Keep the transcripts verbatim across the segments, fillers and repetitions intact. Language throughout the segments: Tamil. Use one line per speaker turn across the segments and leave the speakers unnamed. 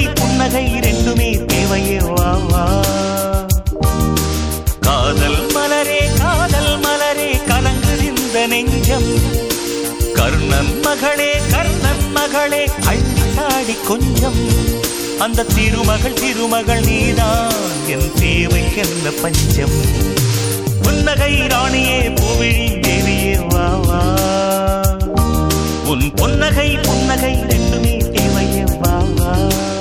புன்னகை ரெண்டுமே தேவையே வா வா. காதல் மலரே காதல் மலரே கலங்குது இந்த நெஞ்சம். கர்ணன் மகளே கர்ணன் மகளே அள்ளித்தாடி கொஞ்சம். அந்த திருமகள் திருமகள் நீதான் என் தேவைக்கென்ன பஞ்சம். புன்னகை ராணியே பூவிழி தேவியே வா வா. உன் புன்னகை புன்னகை ரெண்டுமே தேவையே வா வா.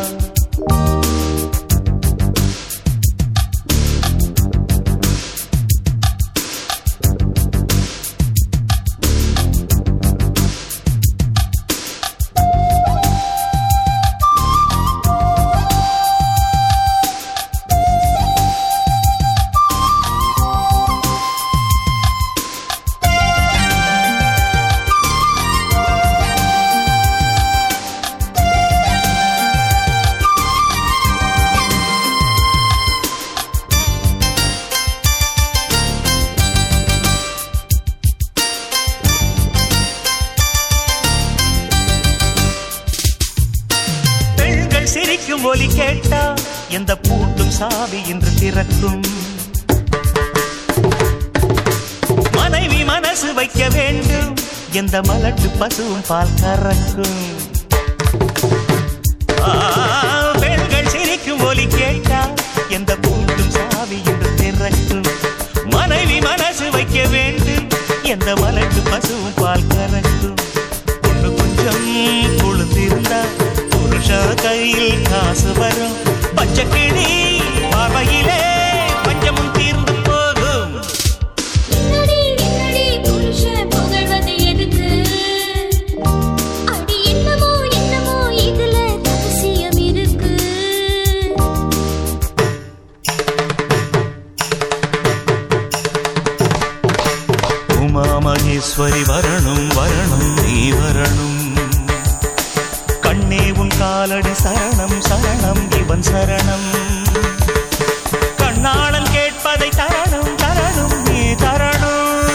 சிரிக்கும் ஒலி கேட்டா எந்த பூட்டும் சாவி என்று திறக்கும். மனைவி மனசு வைக்க வேண்டும் எந்த மலட்டு பசுவும் பால் கறக்கும். பெண்கள் சிரிக்கும் ஒலி கேட்டா எந்த பூட்டும் சாவி என்று திறக்கும். மனைவி மனசு வைக்க வேண்டும் எந்த மலட்டு பசுவும் பால் கறக்கும். ஒண்ணு கொஞ்சம் குளிர்ந்திருந்தா புருஷா கையில் காசு வரும். பச்சை கிளி பார்வையிலே பஞ்சமும் தீர்ந்து போகும்.
என்னடி என்னடி புருஷன் புகழ்வது எதுக்கு? அடி என்னமோ என்னமோ இதுல ரகசியம் இருக்கு.
உமா மகேஸ்வரி வரணும் வரணும் நீ வரணும். கண்ணே உன் காலடி சரணம் சரணம் இவன் சரணம். கண்ணாளன் கேட்பதை தரணும் தரணும் நீ தரணும்.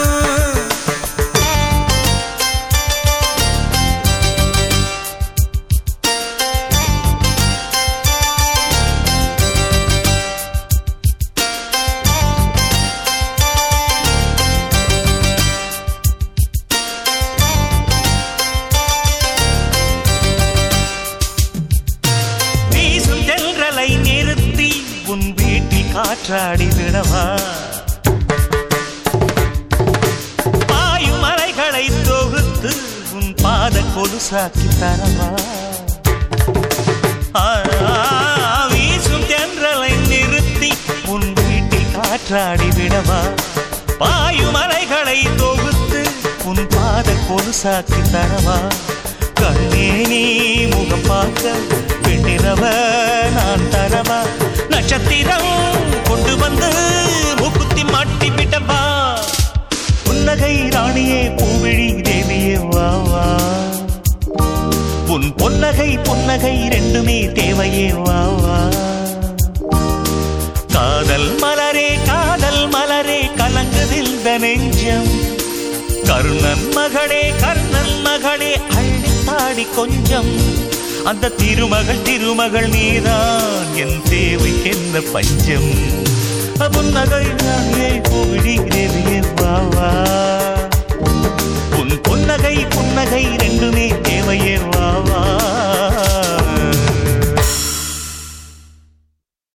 நிறுத்தி உன் வீட்டில் காற்றாடி விடவா. பாயும் மலைகளை தொகுத்து உன் பாத கொலுசாக்கி தரவா. வீசும் தென்றலை நிறுத்தி உன் வீட்டில் காற்றாடி விடவா. பாயும் மலைகளை தொகுத்து உன் பாத கொலுசாக்கி தரவா. கண்ணே நீ முகம் பார்க்க பெண்ணிரவ நான் தரவா. நட்சத்திரம் கொண்டு வந்து மூக்குத்தி மாட்டி விடவா. புன்னகை ராணியே பூவிழி தேவியே வா வா. உன் பொன்னகை புன்னகை ரெண்டுமே தேவையே வா வா. காதல் மலரே காதல் மலரே கலங்குதில் நெஞ்சம். கர்ணன் மகளே கர்ணன் மகளே அள்ளித்தாடி கொஞ்சம். அந்த திருமகள் திருமகள் நீதான் என் தேவைக்கென்ன பஞ்சம். புன்னகை ராணியே பூவிழி தேவியே வா வா. உன் புன்னகை புன்னகை ரெண்டுமே தேவையே வா.